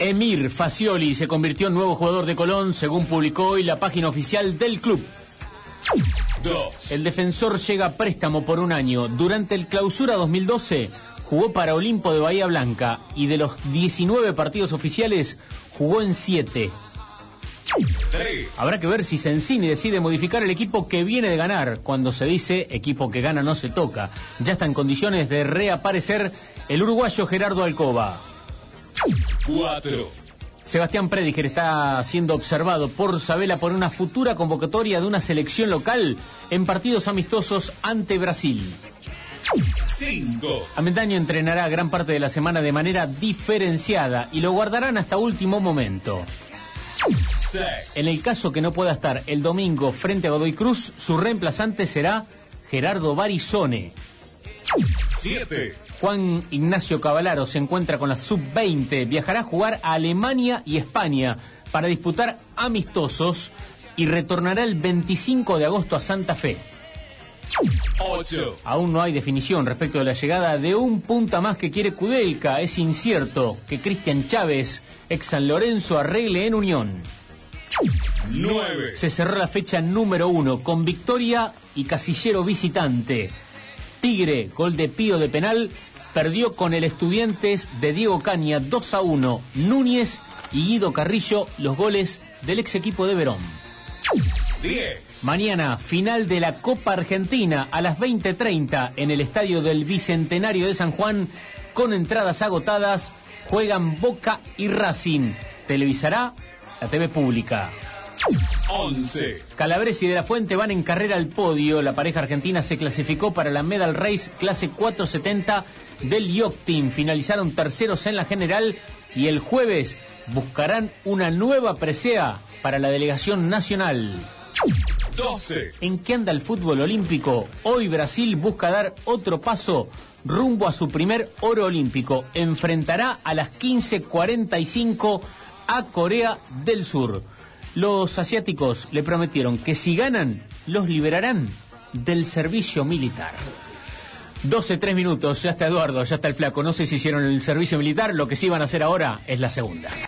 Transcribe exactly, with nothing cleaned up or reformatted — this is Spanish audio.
Emir Facioli se convirtió en nuevo jugador de Colón, según publicó hoy la página oficial del club. Dos. El defensor llega a préstamo por un año. Durante el Clausura dos mil doce jugó para Olimpo de Bahía Blanca y de los diecinueve partidos oficiales jugó en siete. tres. Habrá que ver si Sensini decide modificar el equipo que viene de ganar. Cuando se dice equipo que gana no se toca. Ya está en condiciones de reaparecer el uruguayo Gerardo Alcoba. cuatro. Sebastián Prediger está siendo observado por Sabela por una futura convocatoria de una selección local en partidos amistosos ante Brasil. cinco. Avendaño entrenará gran parte de la semana de manera diferenciada y lo guardarán hasta último momento. seis. En el caso que no pueda estar el domingo frente a Godoy Cruz, su reemplazante será Gerardo Barizone. siete. Juan Ignacio Cavallaro se encuentra con la sub veinte, viajará a jugar a Alemania y España para disputar amistosos y retornará el veinticinco de agosto a Santa Fe. ocho. Aún no hay definición respecto de la llegada de un punta más que quiere Kudelka. Es incierto que Cristian Chávez, ex San Lorenzo, arregle en Unión. nueve. Se cerró la fecha número uno con victoria y casillero visitante. Tigre, gol de Pío de penal, perdió con el Estudiantes de Diego Caña dos a uno. Núñez y Guido Carrillo, los goles del ex equipo de Verón. diez. Mañana, final de la Copa Argentina a las veinte treinta en el estadio del Bicentenario de San Juan, con entradas agotadas, juegan Boca y Racing. Televisará la T V pública. once. Calabresi y De la Fuente van en carrera al podio. La pareja argentina se clasificó para la Medal Race clase cuatrocientos setenta del Yacht Team. Finalizaron terceros en la general y el jueves buscarán una nueva presea para la delegación nacional. doce. ¿En qué anda el fútbol olímpico? Hoy Brasil busca dar otro paso rumbo a su primer oro olímpico. Enfrentará a las quince cuarenta y cinco a Corea del Sur. Los asiáticos le prometieron que si ganan, los liberarán del servicio militar. doce, tres minutos, ya está Eduardo, ya está el flaco. No sé si hicieron el servicio militar, lo que sí van a hacer ahora es la segunda.